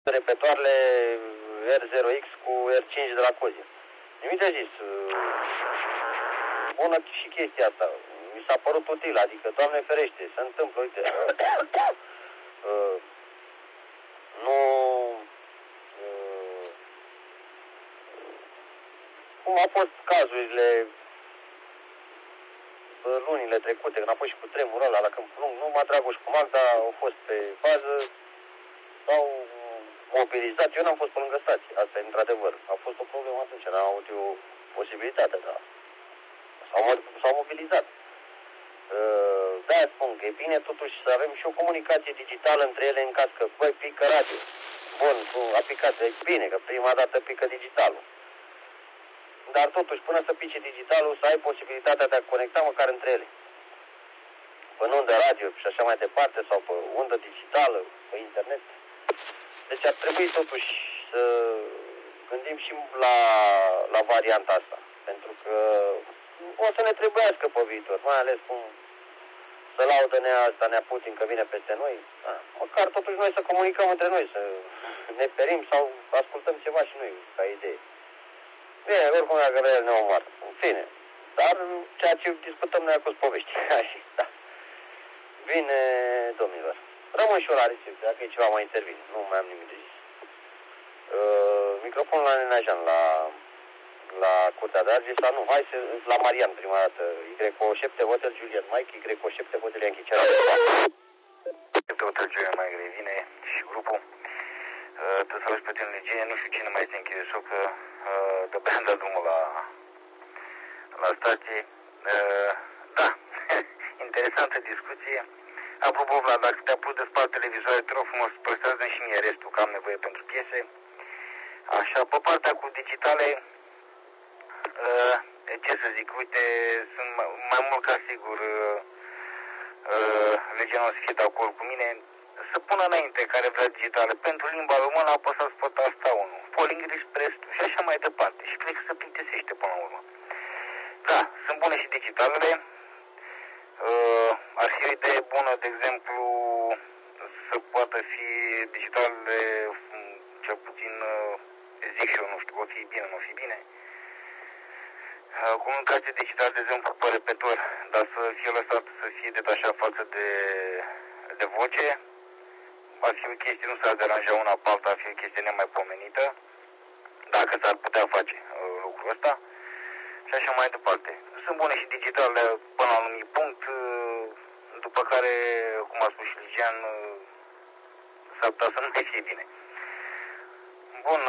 repetoarele R0X cu R5 de la Cozi. Nimic de zis. Bună și chestia asta. Mi s-a părut util, adică, Doamne ferește, se întâmplă, uite. Nu... Cum au fost cazurile lunile trecute, când a fost și cu tremurul ăla la Câmpul Lung, numai Dragoș cu Magda au fost pe fază, s-au mobilizat. Eu n-am fost pe lângă stație, asta e într-adevăr. A fost o problemă atunci, n-am avut eu posibilitatea, dar s-au mobilizat. De-aia spun că e bine totuși să avem și o comunicație digitală între ele în caz că, băi, pică radio. Bun, cu aplicația e bine, că prima dată pică digitalul. Dar totuși, până să pice digitalul, să ai posibilitatea de a conecta măcar între ele. Pe undă radio și așa mai departe, sau pe undă digitală, pe internet. Deci ar trebui totuși să gândim și la varianta asta. Pentru că o să ne trebuiască pe viitor, mai ales cum să laudă Nea Putin că vine peste noi. Măcar totuși noi să comunicăm între noi, să ne ferim sau ascultăm ceva și noi, ca idee. Bine, oricum dacă vrea ne omoară. În fine. Dar ceea ce discutăm noi acum povești. Da. Bine, domnilor. Rămân și eu la recepție, dacă e ceva mai intervine. Nu mai am nimic de zis. Microfonul la Neneajan, la Curtea de Argeș, sau nu, hai să, la Marian prima dată. Y7 Hotel Julian Mike, Y7 Hotel Yankee Ceara. Y7 Hotel Julian Mike revine și grupul. Trebuie să auzi pe tine legenie, nu știu cine mai este închide șoc, că de-abia am dat drumul la stație. Da, interesantă discuție. Apropo, Vlad, dacă te-a pus de spate televizoare, te rog frumos, prestează-mi și mie restul, că am nevoie pentru piese. Așa, pe partea cu digitale, ce să zic, uite, sunt mai mult ca sigur, legea o să fie de acord cu mine, să pună înainte care vrea digitale. Pentru limba română apăsați pe tasta 1, Polling Express și așa mai departe. Și cred că se plictisește până la urmă. Da, sunt bune și digitalele. Ar fi o idee bună, de exemplu, să poată fi digitalele, cel puțin, zic și eu, nu știu, o fi bine, nu o fi bine. Comunicație digitală, de exemplu, pe repetor, dar să fie lăsat să fie detașat față de voce. Ar fi o chestie, nu s-ar deranja una pe alta, ar fi o chestie nemaipomenită, dacă s-ar putea face lucrul ăsta. Și așa mai departe. Sunt bune și digitale până la un anumit punct, după care, cum a spus și Ligian, s-ar putea să nu mai fie bine. Bun,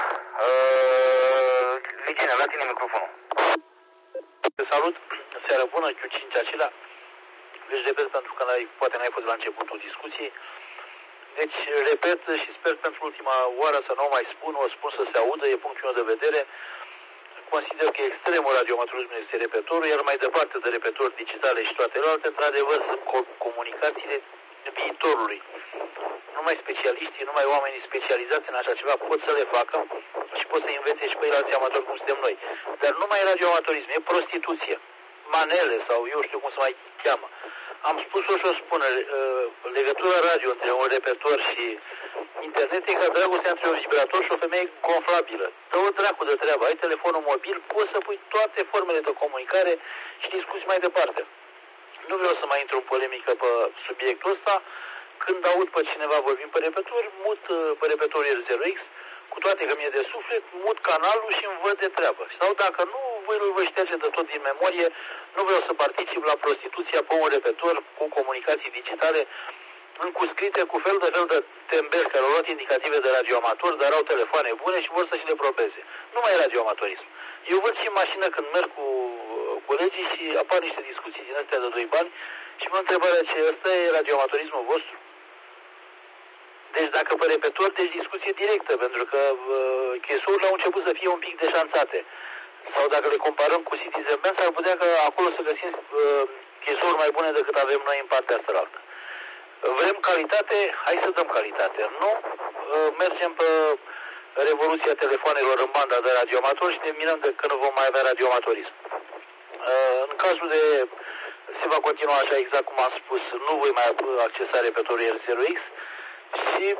Ligian, la tine microfonul. Te salut, seară bună, Q5 acela. Deci repet pentru că poate n-ai fost la începutul discuției. Deci repet și sper pentru ultima oară să nu o mai spun, o spun să se audă, e punctul meu de vedere. Consider că extremul radioamatorismului este repetorul, iar mai departe de repetori digitale și toate celelalte, într-adevăr, sunt comunicațiile viitorului. Numai specialiștii, numai oamenii specializați în așa ceva pot să le facă și pot să învețe și pe radioamatori cum suntem noi. Dar numai radioamatorism, e prostituție. Manele sau eu știu cum se mai cheamă. Am spus-o și o spun, legătura radio între un repetor și internet e ca dragostea între un vibrator și o femeie gonflabilă. Dă-o dracu de treabă, ai telefonul mobil, poți să pui toate formele de comunicare și discuți mai departe. Nu vreau să mai intru în polemică pe subiectul ăsta. Când aud pe cineva vorbind pe repetor, mut pe repetorul R0X, cu toate că mi-e de suflet, mut canalul și îmi văd de treabă. Sau dacă nu, voi șterge de tot din memorie, nu vreau să particip la prostituția pe un repetor cu comunicații digitale încuscrite cu fel de tembeli care au luat indicative de radioamator, dar au telefoane bune și vor să și le probeze. Nu mai e radioamatorism. Eu văd și în mașină când merg cu colegii și apar niște discuții din astea de 2 bani și mă întrebarea ce ăsta e radioamatorismul vostru. Deci dacă pe repetor, deci discuție directă, pentru că chesurile au început să fie un pic deșanțate. Sau dacă le comparăm cu Citizen Bank, ar putea că acolo să găsim chesuri mai bune decât avem noi în partea asta. Vrem calitate, hai să dăm calitate. Nu mergem pe revoluția telefonelor în banda de radioamatori și ne mirăm de că nu vom mai avea radioamatorism. În cazul de se va continua așa exact cum am spus, nu voi mai accesa repetorul R0X și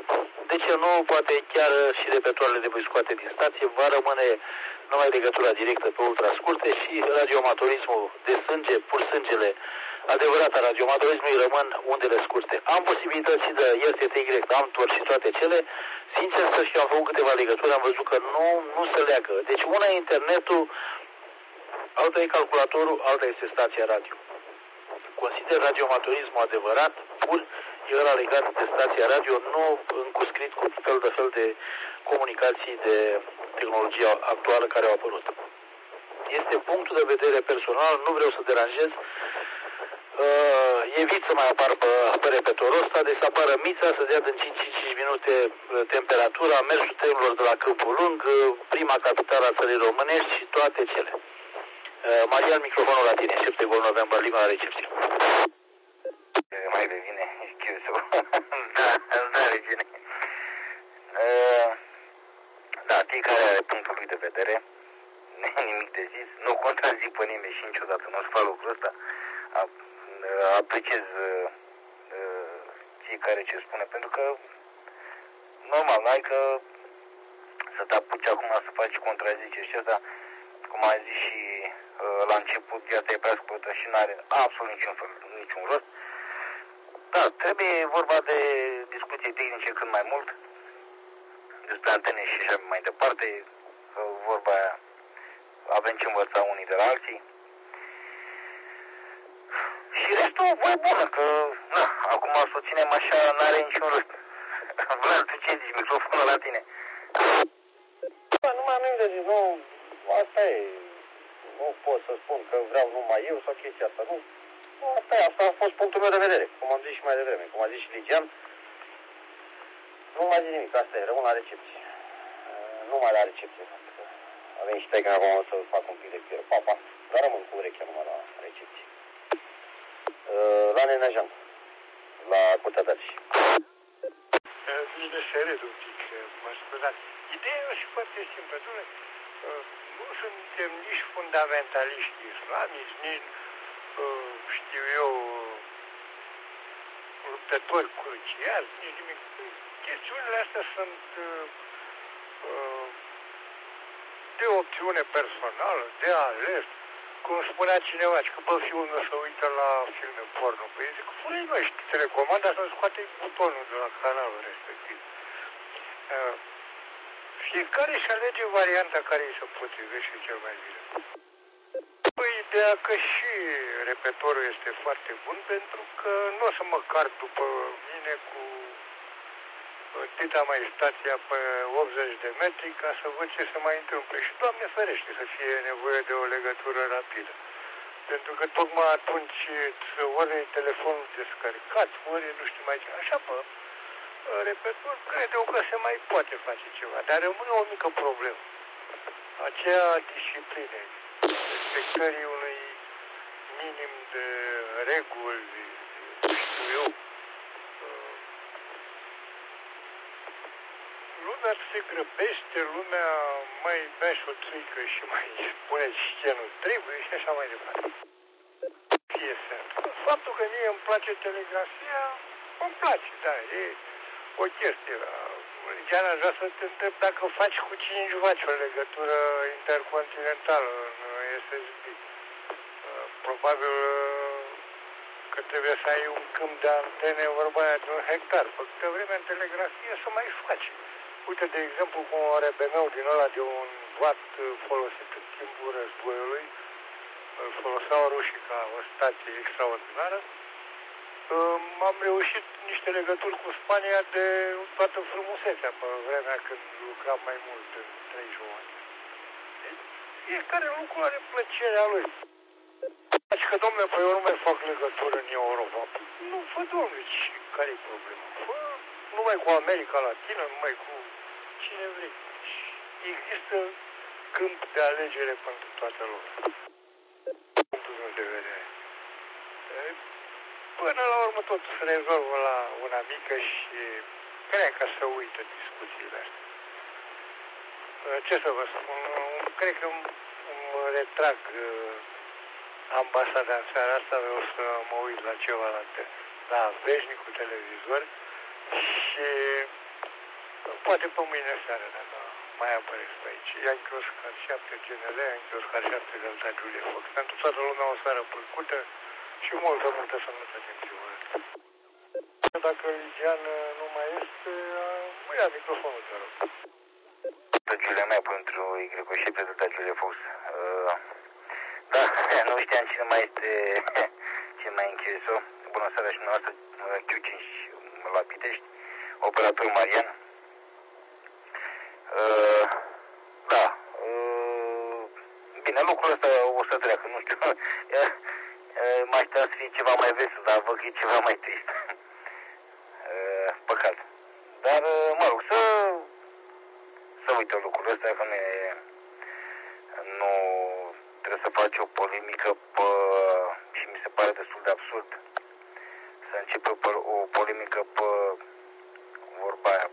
de ce nu, poate chiar și repetoarele de voi scoate din stație, va rămâne numai legătura directă pe ultrascurte și radioamatorismul de sânge, pur sângele, adevărat, radioamatorismului rămân undele scurte. Am posibilități de RTTY, Amtor și toate cele. Sincer să fiu, am făcut câteva legături, am văzut că nu se leagă. Deci una e internetul, alta e calculatorul, alta este stația radio. Consider radioamatorismul adevărat, pur, era legat de stația radio, nu încuscrit cu fel de comunicații de tehnologia actuală care au apărut. Este punctul de vedere personal, nu vreau să deranjez, evit să mai apar pe repetorul ăsta, deci să apară mița, să dea din 5 minute temperatura, mersul trenurilor de la Câmpul Lung, prima capitală a țării românești și toate cele. Marian, microfonul la tine, 7 Gol November, Lima la recepție. Mai devine, excuse-o. Da, regine. Da, fiecare are punctul lui de vedere, nimic de zis, nu contrazic pe nimeni și niciodată nu o să fac lucrul ăsta. Apreciez fiecare ce spune, pentru că normal, n-ai că să te apuci acum să faci contraziceri și asta, cum a zis și la început, asta e prea scurtă și n-are absolut niciun rost. Da, trebuie vorba de discuții tehnice cât mai mult, despre antene și așa mai departe, vorba aia, avem ce învăța unii de la alții. Și restul, voi bună, că, na, acum să o ținem așa, n-are niciun rost. Vlad, tu ce zici, microfonul la tine? Da, nu mai am nimic de zis, nu, asta e, nu pot să spun că vreau numai eu sau chestia asta, nu. Asta e, asta a fost punctul meu de vedere, cum am zis și mai devreme, cum a zis și Ligian. Nu mai zic nimic, asta e, rămân la recepție. Numai la recepție. A venit și pe când acum o să fac un pic de pier, papa, dar rămân cu urechea numai la recepție. La Nenajan, la Curtea Daci. Bine să red un pic, mă scuzați. Ideea e și foarte simplă, dom'le, nu suntem nici fundamentaliști islamici, nici, știu eu, luptători cruciați, nici nimic. Chestiunile astea sunt de opțiune personală, de ales. Cum spunea cineva, că pe fiul meu se uită la filme porno. Păi zic, fură-i noi și telecomanda să scoate butonul de la canalul respectiv. Fiecare își alege varianta care îi se potrivește cel mai bine. Păi ideea că și repetorul este foarte bun, pentru că nu o să mă car după mine cu dita mai stația pe 80 de metri ca să văd ce se mai întâmplă. Și Doamne ferește să fie nevoie de o legătură rapidă. Pentru că tocmai atunci ori e telefonul descărcat, ori nu știu mai ce. Așa, repetor, cred eu că se mai poate face ceva. Dar rămâne o mică problemă. Aceea discipline, respectării unui minim de reguli, știu eu. Lumea se grăbește, lumea mai bea și o țuică și mai spune ce nu trebuie și așa mai departe. Fie sens. Faptul că mie îmi place telegrafia, îmi place, da, e o chestie. Chiar aș vrea să te întreb dacă faci cu 5 vaci o legătură intercontinentală în SSB. Probabil că trebuie să ai un câmp de antene, vorba aia de 1 hectar. Pe câte vreme în telegrafie să mai faci. Uite, de exemplu, cu un RBM din ăla de 1 watt folosit în timpul războiului, îl foloseau rușii ca o stație extraordinară, am reușit niște legături cu Spania de toată frumusețea pe vremea când lucram mai mult, în 31 ani. Deci, fiecare lucru are plăcerea lui. Deci că, dom'le, păi eu nu mai fac legătură în Europa. Nu, fă, dom'le, care-i problema? Fă numai cu America Latină, numai cu cine vrei. Există câmp de alegere pentru toată lumea. Punctul meu de vedere. Până la urmă totul se rezolvă la una mică și cred că se uită discuțiile astea. Ce să vă spun, cred că îmi retrag ambasada în seara asta, vreau să mă uit la ceva la veșnicul televizor și Poate pe mâine seară, dacă mai apăreți pe aici. Ia în Chioscar 7 GNL, în Chioscar 7 Delta Julie Fox. Pentru toată lumea o seară plăcută și multă sănătate în ziua asta. Dacă Ligian nu mai este, mă ia microfonul, te rog. Giulia mea pentru Y7 Delta Julie Fox. Da, nu știam cine mai este, cine mai închis-o. Bună seara și dumneavoastră, Q5 la Pitești, operator Marian. Da, bine, lucrul ăsta o să treacă, nu știu. Mai aștept să fie ceva mai vesel, dar văd că e ceva mai trist. Păcat. Dar, mă rog, să uite lucrul ăsta, că nu trebuie să faci o polemică și mi se pare destul de absurd să începe o polemică pe vorba aia,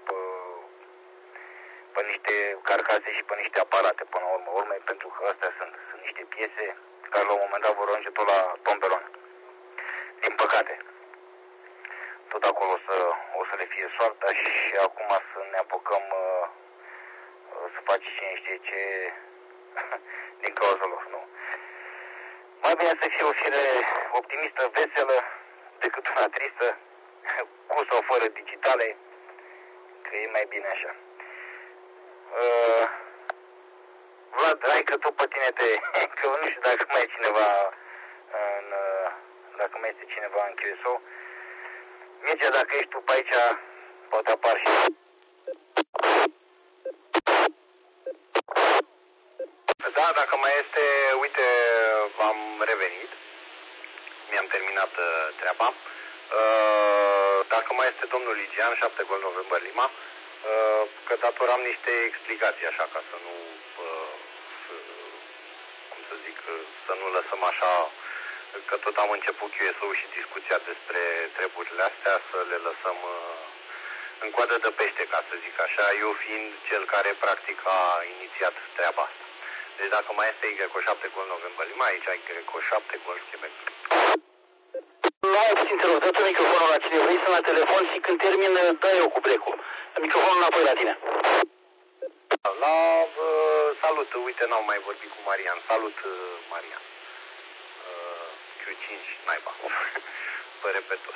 pe niște carcase și pe niște aparate până la urmă, pentru că astea sunt niște piese care la un moment dat vor ajunge tot la tomberon. Din păcate. Tot acolo o să le fie soarta și acum să ne apucăm să facem cine știe ce din cauza lor, nu. Mai bine să fie o fire optimistă, veselă, decât una tristă, cu sau fără digitale, că e mai bine așa. Vlad, hai că tu pe tine că nu știu dacă mai e cineva dacă mai este cineva în QSO. Mircea, dacă ești tu pe aici, poate apar și... Da, dacă mai este, uite, am revenit. Mi-am terminat treaba. Dacă mai este domnul Ligian, 7 Gol November Lima, că datoram niște explicații, așa, ca să nu, cum să zic, să nu lăsăm așa, că tot am început QSO și discuția despre treburile astea, să le lăsăm în coadă de pește, ca să zic așa, eu fiind cel care practic a inițiat treaba asta. Deci dacă mai este Y7 Gol November Lima, aici Y7 Gol Quebec. Mai puțin, te rog, dă-tu microfonul la cine vrei, sunt la telefon și când termin, dă eu cu brecul. Microfonul înapoi la tine. Salut, uite, n-am mai vorbit cu Marian. Salut, Marian. Q5, naiba. Pe repetor.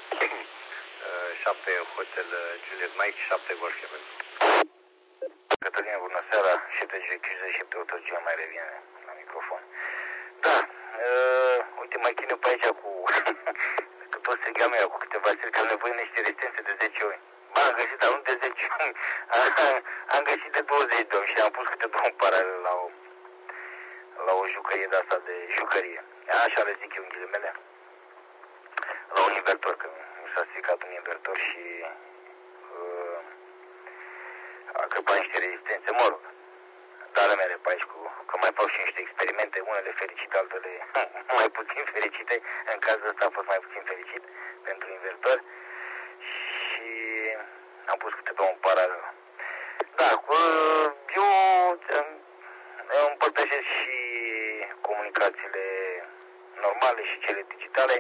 7 Hotel Juliet Mike, 7 Golf Quebec. Cătăline, bună seara, 7G57 autogia mai revine la microfon. Da, uite, mai chineu pe aici cu tot striga mea, cu câteva stiri, că am nevoie niște rezistențe de 10 ori. Ba, am găsit, dar nu de 10 ori, am găsit de 20 de ori și am pus câte două în paralel la o jucărie de asta, de jucărie. Așa le zic eu în ghilimele. La un invertor, că mi s-a stricat un invertor și a crăpat niște rezistențe, mă rog. Dar ale mele pe aici, că mai fac și niște experimente, unele fericite, altele mai puțin fericite. În cazul ăsta a fost mai puțin fericit pentru invertor. Și am pus câte două în paralel. Da, eu împărtășesc și comunicațiile normale și cele digitale.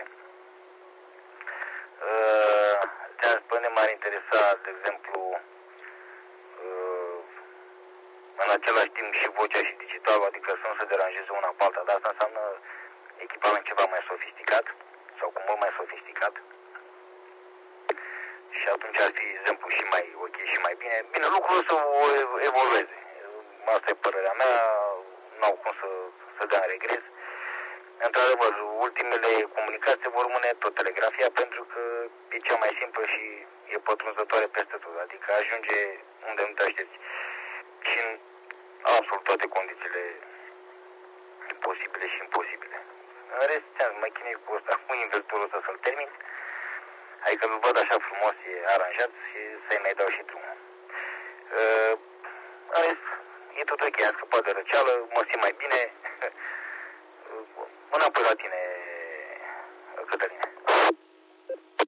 Pe mine m-ar interesa, de exemplu, în același timp și vocea și digitalul, adică să nu se deranjeze una pe alta, dar asta înseamnă echipament ceva mai sofisticat sau cu mult mai sofisticat. Și atunci ar fi exemplu și mai ok și mai bine. Bine, lucrul să evolueze. Asta e părerea mea, n-au cum să dea în regres. Într-adevăr, ultimele comunicații vor rămâne tot telegrafia, pentru că e cea mai simplă și e pătrunzătoare peste tot. Adică ajunge unde nu te aștepți. Și în absolut toate condițiile posibile și imposibile. În rest, mă chinui cu ăsta, cu invertorul ăsta să-l termin. Adică îl văd așa frumos, e aranjat și să-i mai dau și drumul. În rest, e tot ok, am scăpat de răceală, mă simt mai bine. Înapoi la tine,